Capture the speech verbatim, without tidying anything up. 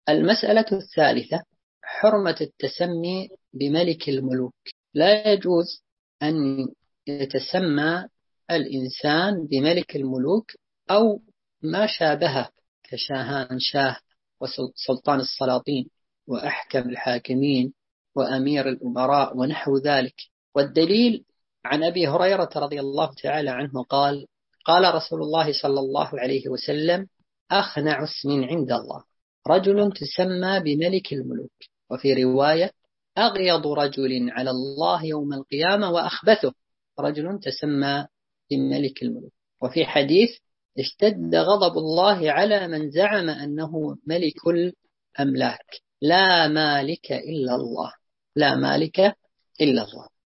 المسألة الثالثة حرمة التسمي بملك الملوك. لا يجوز أن يتسمى الإنسان بملك الملوك أو ما شابهه كشاهان شاه وسلطان السلاطين وأحكم الحاكمين وأمير الأمراء ونحو ذلك. والدليل عن أبي هريرة رضي الله تعالى عنه قال قال رسول الله صلى الله عليه وسلم: أخنع اسم عند الله رجل تسمى بملك الملوك. وفي رواية: أغيض رجل على الله يوم القيامة وأخبثه رجل تسمى بملك الملوك. وفي حديث: اشتد غضب الله على من زعم أنه ملك الأملاك، لا مالك إلا الله، لا مالك إلا الله.